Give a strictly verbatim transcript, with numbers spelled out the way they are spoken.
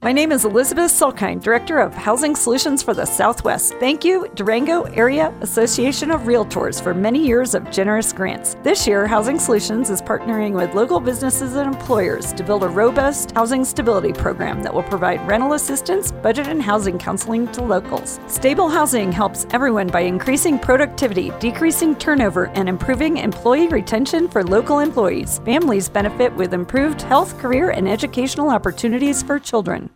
My name is Elizabeth Sulkine, Director of Housing Solutions for the Southwest. Thank you, Durango Area Association of Realtors, for many years of generous grants. This year, Housing Solutions is partnering with local businesses and employers to build a robust housing stability program that will provide rental assistance, budget, and housing counseling to locals. Stable housing helps everyone by increasing productivity, decreasing turnover, and improving employee retention for local employees. Families benefit with improved health, career, and educational opportunities for children.